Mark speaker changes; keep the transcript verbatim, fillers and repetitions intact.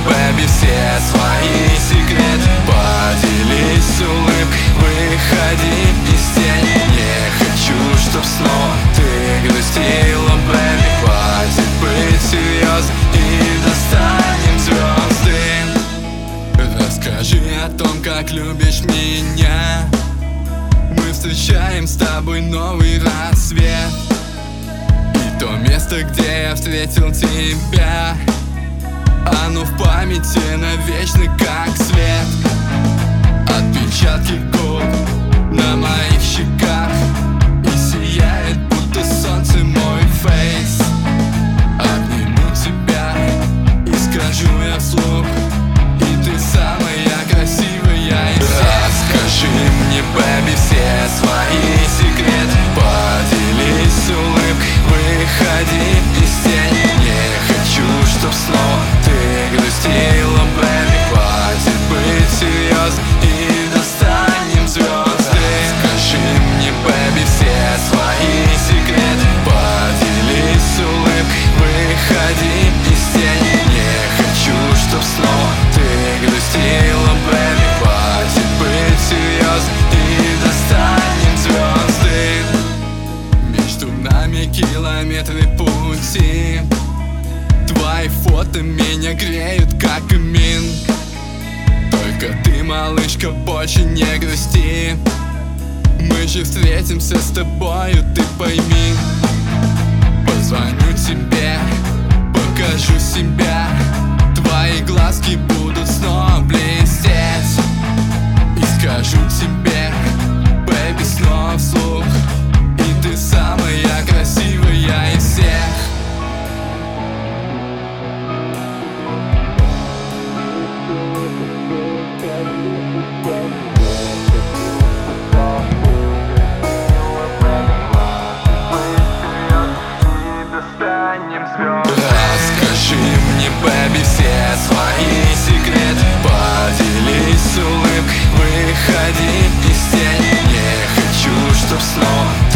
Speaker 1: бэби, все свои секреты. Поделись с улыбкой, выходи из тени. Не хочу, чтоб снова ты грустила, бэби. Хватит быть серьезной и достанем звезды. Расскажи о том, как любишь меня. Мы встречаем с тобой новый рассвет. И то место, где я встретил тебя, оно в памяти навечно, как свет. Отпечатки губ на моих щеках, и сияет, будто солнце, мой фейс. Обниму тебя и скажу я вслух: и ты самая красивая из всех. Расскажи мне, бэби, все свои секреты. Поделись с улыбкой, выходи из тени. Не хочу, чтоб снова ты грустила, бэби. Хватит быть серьезной и достанем звезды. Скажи мне, бэби, все свои секреты. Поделись с улыбкой, выходи из тени. Не хочу, чтоб снова ты грустила, бэби. Хватит быть серьезной и достанем звезды. Между нами километры пути. Твои фото меня греют, как камин. Только ты, малышка, больше не грусти. Мы же встретимся с тобою, ты пойми. Позвоню тебе, покажу себя. Твои глазки будут снова блестеть. И скажу тебе, бэби, снова вслух: и ты самая красивая из всех. Расскажи мне, бэби, все свои секреты. Поделись с улыбкой, выходи из тени. Не хочу, чтоб снова